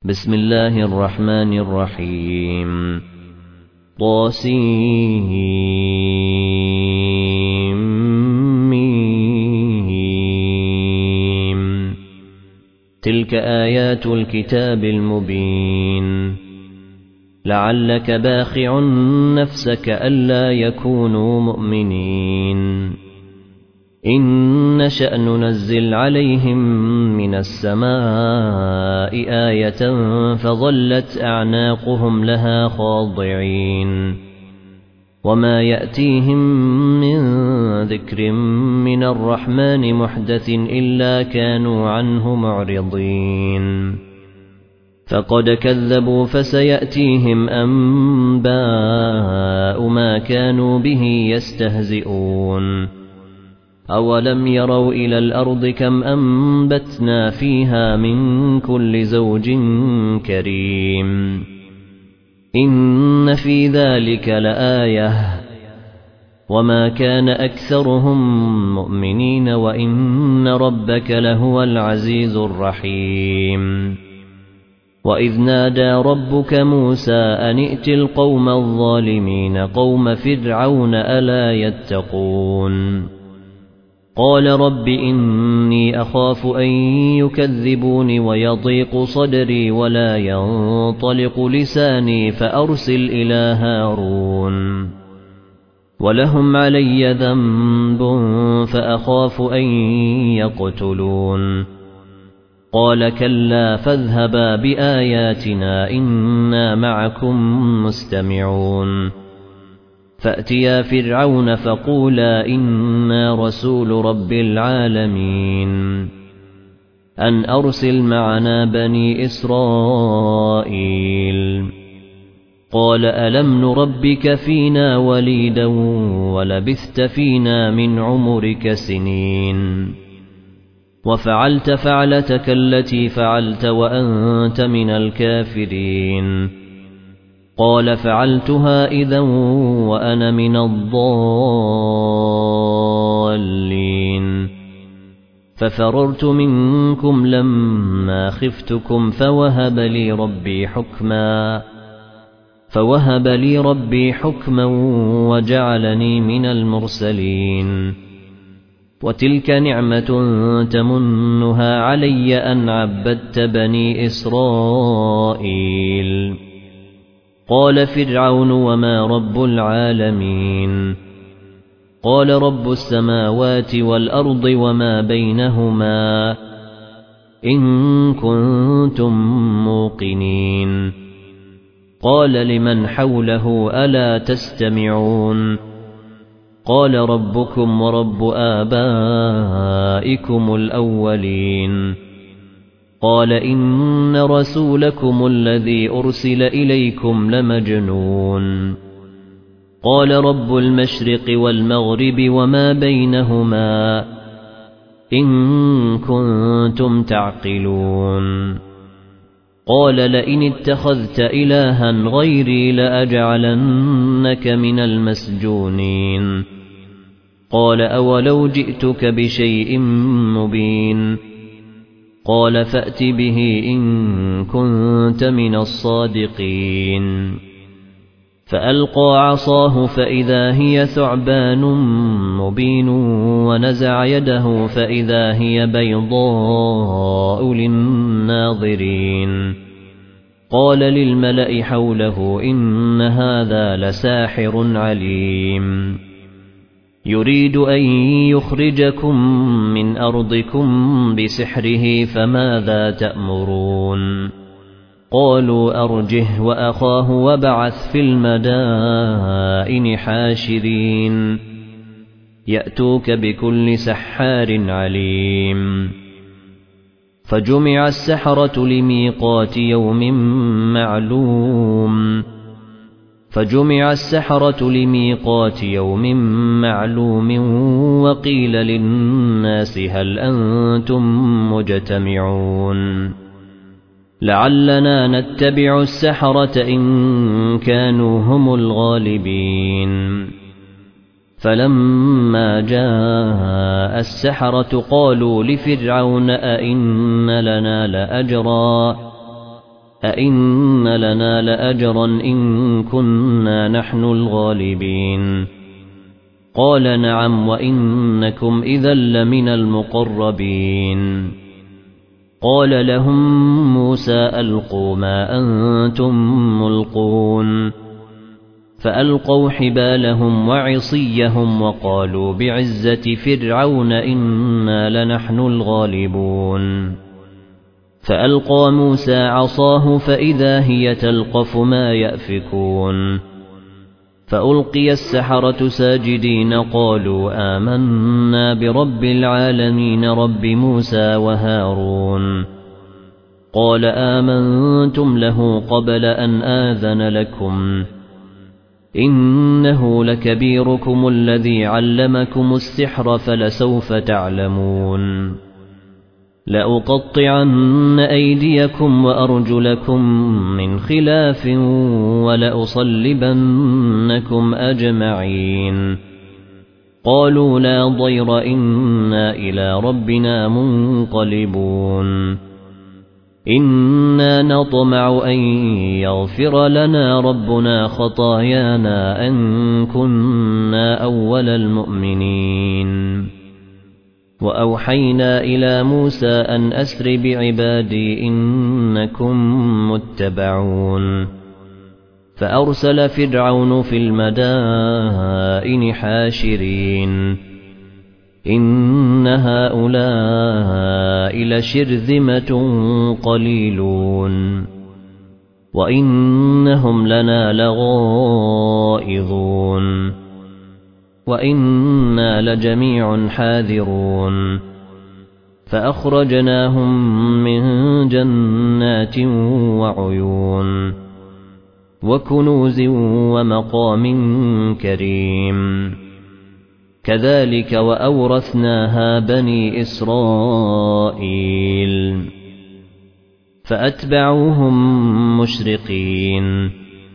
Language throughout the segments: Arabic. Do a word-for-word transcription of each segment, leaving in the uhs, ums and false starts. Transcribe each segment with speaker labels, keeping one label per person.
Speaker 1: بسم الله الرحمن الرحيم طاسيم تلك آيات الكتاب المبين لعلك باخع نفسك ألا يكونوا مؤمنين إن نشأ ننزل عليهم من السماء آية فظلت أعناقهم لها خاضعين وما يأتيهم من ذكر من الرحمن محدث إلا كانوا عنه معرضين فقد كذبوا فسيأتيهم أنباء ما كانوا به يستهزئون أولم يروا إلى الأرض كم أنبتنا فيها من كل زوج كريم إن في ذلك لآية وما كان أكثرهم مؤمنين وإن ربك لهو العزيز الرحيم وإذ نادى ربك موسى أن ائت القوم الظالمين قوم فرعون ألا يتقون قال رب إني أخاف أن يكذبون ويضيق صدري ولا ينطلق لساني فأرسل إلى هارون ولهم علي ذنب فأخاف أن يقتلون قال كلا فاذهبا بآياتنا إنا معكم مستمعون فأتيا فرعون فقولا إنا رسول رب العالمين أن أرسل معنا بني إسرائيل قال ألم نربك فينا وليدا ولبثت فينا من عمرك سنين وفعلت فعلتك التي فعلت وأنت من الكافرين قال فعلتها إذا وأنا من الضالين ففررت منكم لما خفتكم فوهب لي ربي حكما فوهب لي ربي حكما وجعلني من المرسلين وتلك نعمة تمنها علي أن عبدت بني إسرائيل قال فرعون وما رب العالمين قال رب السماوات والأرض وما بينهما إن كنتم موقنين قال لمن حوله ألا تستمعون قال ربكم ورب آبائكم الأولين قال إن رسولكم الذي أرسل إليكم لمجنون قال رب المشرق والمغرب وما بينهما إن كنتم تعقلون قال لئن اتخذت إلها غيري لأجعلنك من المسجونين قال أولو جئتك بشيء مبين قال فأت به إن كنت من الصادقين فألقى عصاه فإذا هي ثعبان مبين ونزع يده فإذا هي بيضاء للناظرين قال للملأ حوله إن هذا لساحر عليم يريد أن يخرجكم من أرضكم بسحره فماذا تأمرون قالوا أرجه وأخاه وابعث في المدائن حاشرين يأتوك بكل سحار عليم فجمع السحرة لميقات يوم معلوم فجمع السحرة لميقات يوم معلوم وقيل للناس هل أنتم مجتمعون لعلنا نتبع السحرة إن كانوا هم الغالبين فلما جاء السحرة قالوا لفرعون أئن لنا لأجرا أئن لنا لأجرا إن كنا نحن الغالبين قال نعم وإنكم إذا لمن المقربين قال لهم موسى ألقوا ما أنتم ملقون فألقوا حبالهم وعصيهم وقالوا بعزة فرعون إنا لنحن الغالبون فألقى موسى عصاه فإذا هي تلقف ما يأفكون فألقي السحرة ساجدين قالوا آمنا برب العالمين رب موسى وهارون قال آمنتم له قبل أن آذن لكم إنه لكبيركم الذي علمكم السحر فلسوف تعلمون لأقطعن أيديكم وأرجلكم من خلاف ولأصلبنكم أجمعين قالوا لا ضير إنا إلى ربنا منقلبون إنا نطمع أن يغفر لنا ربنا خطايانا أن كنا أول المؤمنين وأوحينا إلى موسى أن أسر بعبادي إنكم متبعون فأرسل فرعون في المدائن حاشرين إن هؤلاء لشرذمة قليلون وإنهم لنا لغائظون وإنا لجميع حاذرون فأخرجناهم من جنات وعيون وكنوز ومقام كريم كذلك وأورثناها بني إسرائيل فأتبعوهم مشرقين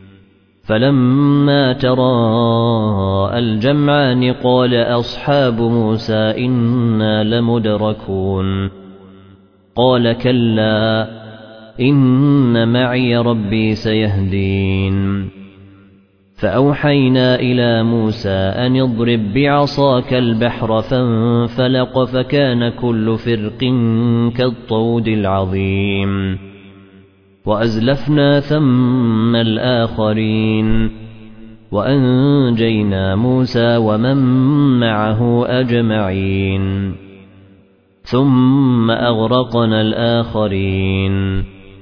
Speaker 1: فلما تراءى الجمعان قال أصحاب موسى إنا لمدركون قال كلا إن معي ربي سيهدين فأوحينا إلى موسى أن اضرب بعصاك البحر فانفلق فكان كل فرق كالطود العظيم وأزلفنا ثم الآخرين وأنجينا موسى ومن معه أجمعين ثم أغرقنا الآخرين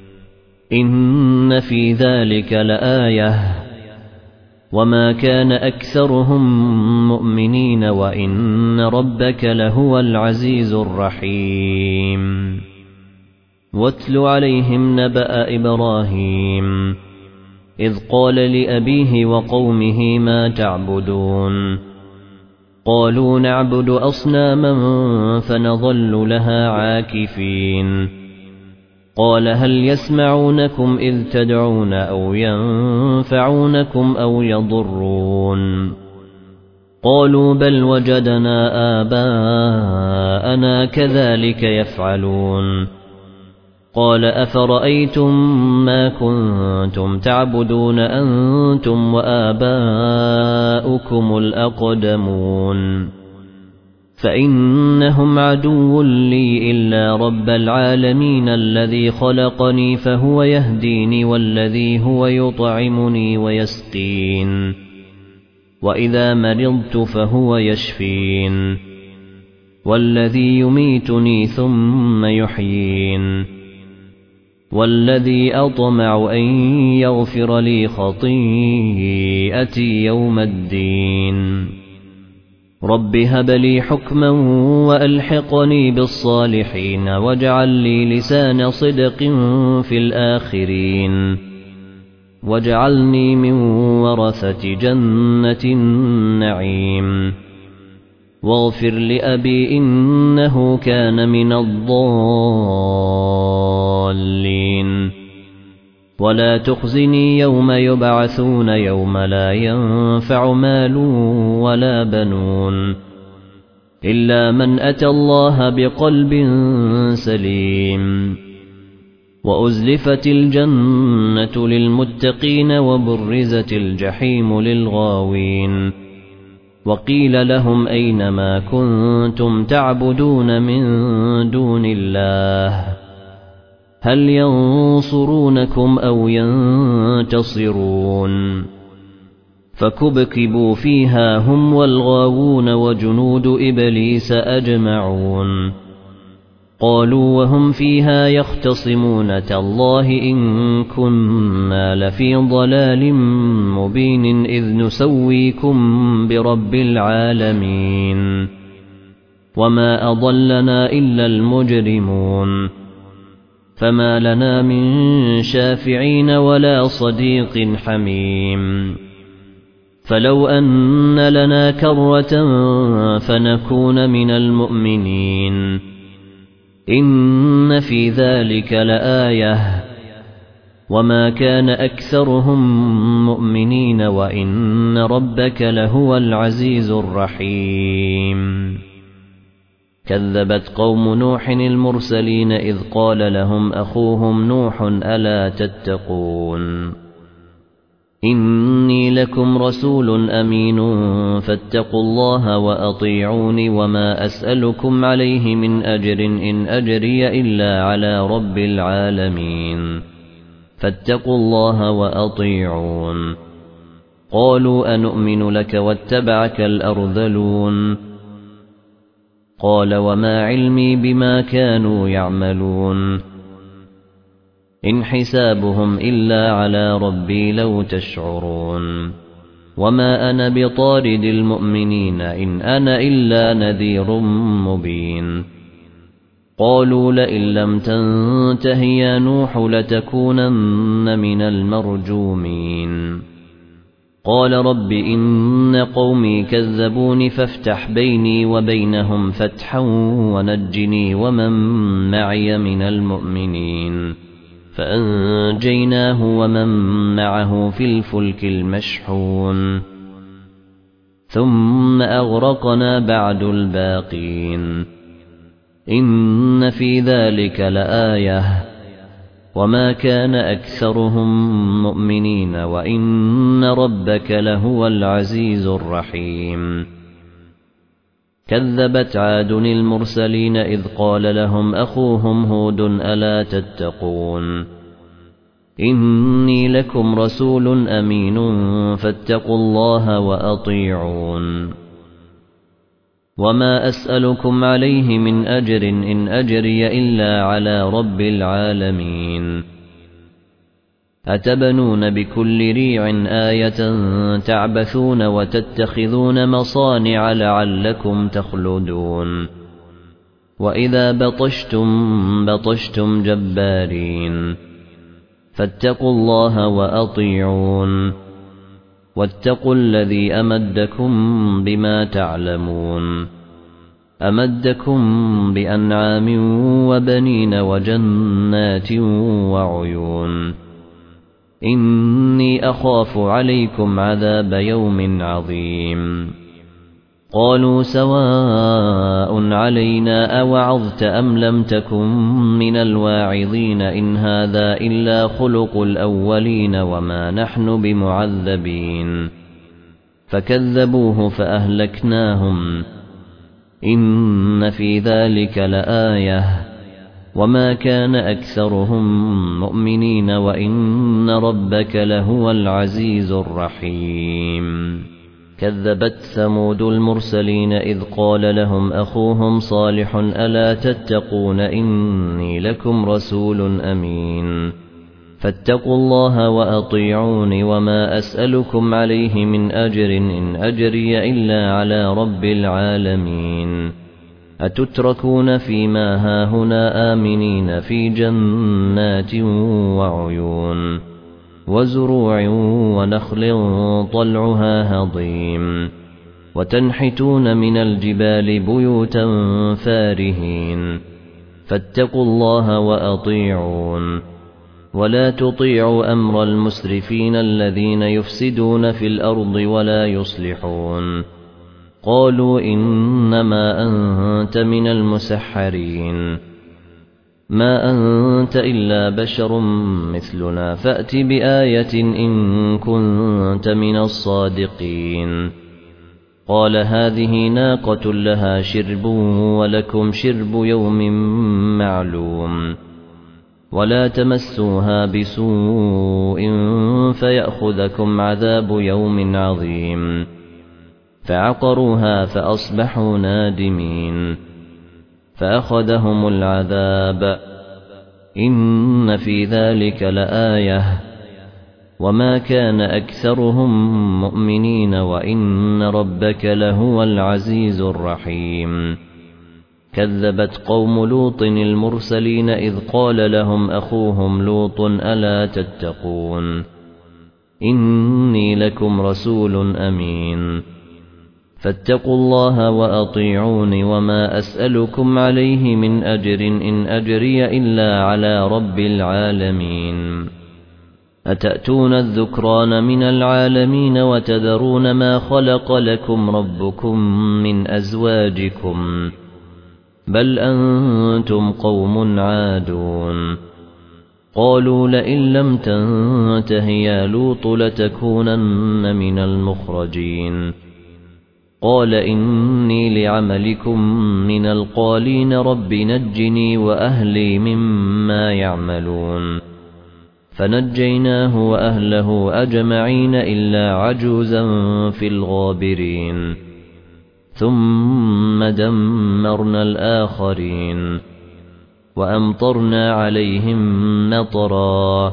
Speaker 1: إن في ذلك لآية وما كان أكثرهم مؤمنين وإن ربك لهو العزيز الرحيم واتل عليهم نبأ إبراهيم إذ قال لأبيه وقومه ما تعبدون قالوا نعبد أصناما فنظل لها عاكفين قال هل يسمعونكم إذ تدعون أو ينفعونكم أو يضرون قالوا بل وجدنا آباءنا كذلك يفعلون قال أفرأيتم ما كنتم تعبدون أنتم وآباؤكم الأقدمون فإنهم عدو لي إلا رب العالمين الذي خلقني فهو يهديني والذي هو يطعمني ويسقين وإذا مرضت فهو يشفين والذي يميتني ثم يحيين والذي أطمع أن يغفر لي خطيئتي يوم الدين رب هب لي حكما وألحقني بالصالحين واجعل لي لسان صدق في الآخرين واجعلني من ورثة جنة النعيم واغفر لأبي إنه كان من الضالين ولا تخزني يوم يبعثون يوم لا ينفع مال ولا بنون إلا من أتى الله بقلب سليم وأزلفت الجنة للمتقين وبرزت الجحيم للغاوين وقيل لهم أين ما كنتم تعبدون من دون الله هل ينصرونكم أو ينتصرون فكبكبوا فيها هم والغاوون وجنود إبليس أجمعون قالوا وهم فيها يختصمون تالله إن كنا لفي ضلال مبين إذ نسويكم برب العالمين وما أضلنا إلا المجرمون فما لنا من شافعين ولا صديق حميم فلو أن لنا كرة فنكون من المؤمنين إن في ذلك لآية وما كان أكثرهم مؤمنين وإن ربك لهو العزيز الرحيم كذبت قوم نوح المرسلين إذ قال لهم أخوهم نوح ألا تتقون إني لكم رسول أمين فاتقوا الله وأطيعوني وما أسألكم عليه من أجر إن أجري إلا على رب العالمين فاتقوا الله وأطيعون قالوا أنؤمن لك واتبعك الأرذلون قال وما علمي بما كانوا يعملون إن حسابهم إلا على ربي لو تشعرون وما أنا بطارد المؤمنين إن أنا إلا نذير مبين قالوا لئن لم تنته يا نوح لتكونن من المرجومين قال رب إن قومي كذبون فافتح بيني وبينهم فتحا ونجني ومن معي من المؤمنين فأنجيناه ومن معه في الفلك المشحون ثم أغرقنا بعد الباقين إن في ذلك لآية وما كان أكثرهم مؤمنين وإن ربك لهو العزيز الرحيم كذبت عاد المرسلين إذ قال لهم أخوهم هود ألا تتقون إني لكم رسول أمين فاتقوا الله وأطيعون وما أسألكم عليه من أجر إن أجري إلا على رب العالمين أتبنون بكل ريع آية تعبثون وتتخذون مصانع لعلكم تخلدون وإذا بطشتم بطشتم جبارين فاتقوا الله وأطيعون واتقوا الذي أمدكم بما تعلمون أمدكم بأنعام وبنين وجنات وعيون إني أخاف عليكم عذاب يوم عظيم قالوا سواء علينا أوعظت أم لم تكن من الواعظين إن هذا إلا خلق الأولين وما نحن بمعذبين فكذبوه فأهلكناهم إن في ذلك لآية وما كان أكثرهم مؤمنين وإن ربك لهو العزيز الرحيم كذبت ثمود المرسلين إذ قال لهم أخوهم صالح ألا تتقون إني لكم رسول أمين فاتقوا الله وأطيعون وما أسألكم عليه من أجر إن أجري إلا على رب العالمين أتتركون فيما هاهنا آمنين في جنات وعيون وزروع ونخل طلعها هضيم وتنحتون من الجبال بيوتا فارهين فاتقوا الله وأطيعون ولا تطيعوا أمر المسرفين الذين يفسدون في الأرض ولا يصلحون قالوا إنما أنت من المسحرين ما أنت إلا بشر مثلنا فأت بآية إن كنت من الصادقين. قال هذه ناقة لها شرب ولكم شرب يوم معلوم ولا تمسوها بسوء فيأخذكم عذاب يوم عظيم. فعقروها فأصبحوا نادمين فأخذهم العذاب إن في ذلك لآية وما كان أكثرهم مؤمنين وإن ربك لهو العزيز الرحيم. كذبت قوم لوط المرسلين إذ قال لهم أخوهم لوط ألا تتقون إني لكم رسول أمين فاتقوا الله وأطيعون وما أسألكم عليه من أجر إن أجري إلا على رب العالمين. أتأتون الذكران من العالمين وتذرون ما خلق لكم ربكم من أزواجكم بل أنتم قوم عادون. قالوا لئن لم تنته يا لوط لتكونن من المخرجين. قال إني لعملكم من القالين رب نجني وأهلي مما يعملون. فنجيناه وأهله أجمعين إلا عجوزا في الغابرين. ثم دمرنا الآخرين وأمطرنا عليهم مطرا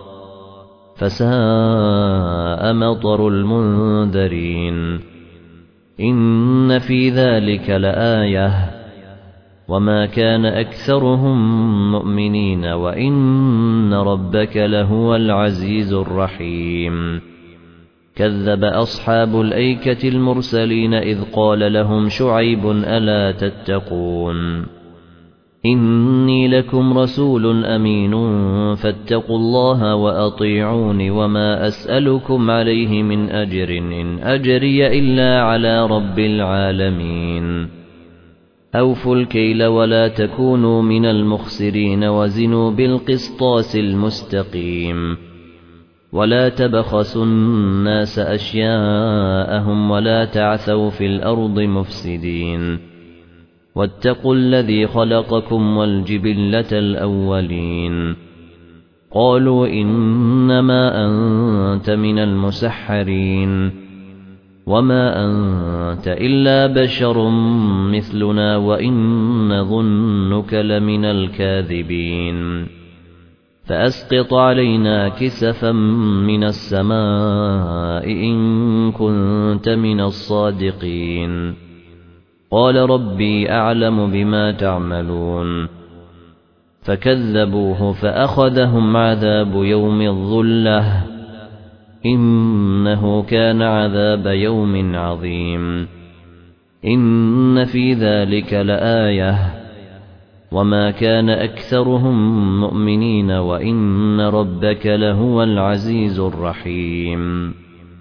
Speaker 1: فساء مطر المنذرين. إن في ذلك لآية وما كان أكثرهم مؤمنين وإن ربك لهو العزيز الرحيم. كذب أصحاب الأيكة المرسلين إذ قال لهم شعيب ألا تتقون إني لكم رسول أمين فاتقوا الله وأطيعون وما أسألكم عليه من أجر إن أجري إلا على رب العالمين. أوفوا الكيل ولا تكونوا من المخسرين وزنوا بالقسطاس المستقيم ولا تبخسوا الناس أشياءهم ولا تعثوا في الأرض مفسدين. واتقوا الذي خلقكم والجبلة الأولين. قالوا إنما أنت من المسحرين وما أنت إلا بشر مثلنا وإن نظنك لمن الكاذبين. فأسقط علينا كسفا من السماء إن كنت من الصادقين. قال ربي أعلم بما تعملون. فكذبوه فأخذهم عذاب يوم الظلة إنه كان عذاب يوم عظيم. إن في ذلك لآية وما كان أكثرهم مؤمنين وإن ربك لهو العزيز الرحيم.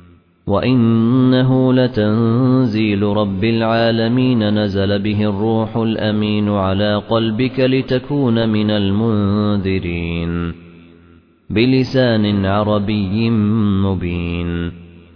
Speaker 1: وإنه لتنزيل رب العالمين نزل به الروح الأمين على قلبك لتكون من المنذرين بلسان عربي مبين.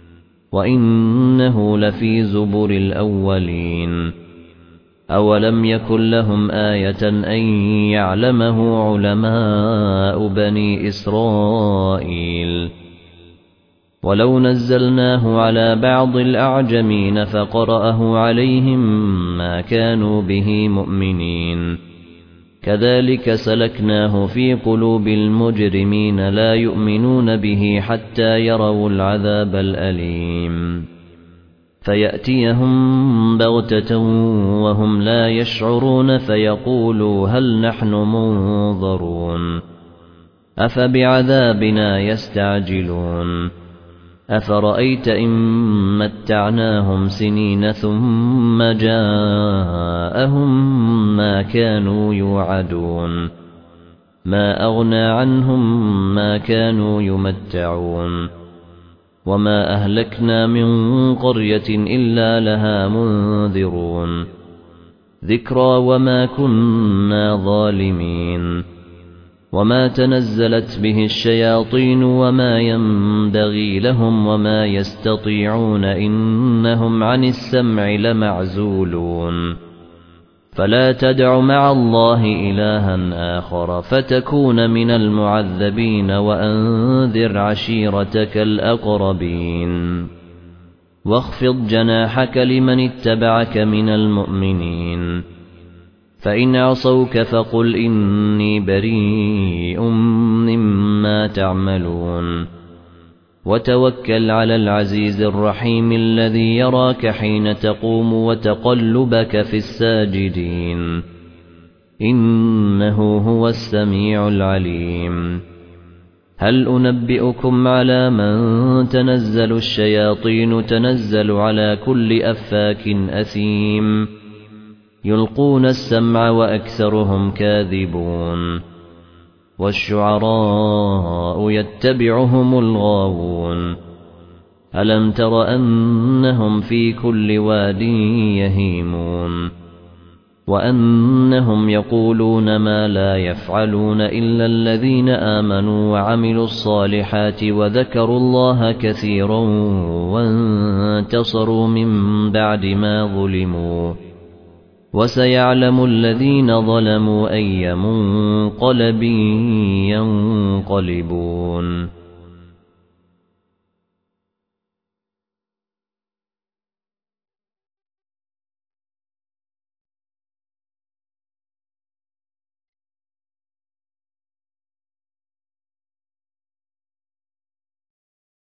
Speaker 1: وإنه لفي زبر الأولين. أولم يكن لهم آية أن يعلمه علماء بني إسرائيل. ولو نزلناه على بعض الأعجمين فقرأه عليهم ما كانوا به مؤمنين. كذلك سلكناه في قلوب المجرمين لا يؤمنون به حتى يروا العذاب الأليم فيأتيهم بغتة وهم لا يشعرون فيقولوا هل نحن منظرون أفبعذابنا يستعجلون أفرأيت إن متعناهم سنين ثم جاءهم ما كانوا يوعدون ما أغنى عنهم ما كانوا يمتعون وما أهلكنا من قرية إلا لها منذرون ذكرى وما كنا ظالمين وما تنزلت به الشياطين وما ينبغي لهم وما يستطيعون إنهم عن السمع لمعزولون فلا تدع مع الله إلها آخر فتكون من المعذبين وأنذر عشيرتك الأقربين واخفض جناحك لمن اتبعك من المؤمنين فإن عصوك فقل إني بريء مما تعملون وتوكل على العزيز الرحيم الذي يراك حين تقوم وتقلبك في الساجدين إنه هو السميع العليم هل أنبئكم على من تنزل الشياطين تنزل على كل أفاك أثيم يلقون السمع وأكثرهم كاذبون والشعراء يتبعهم الغاوون ألم تر أنهم في كل واد يهيمون وأنهم يقولون ما لا يفعلون إلا الذين آمنوا وعملوا الصالحات وذكروا الله كثيرا وانتصروا من بعد ما ظلموا وسيعلم الذين ظلموا أي منقلب ينقلبون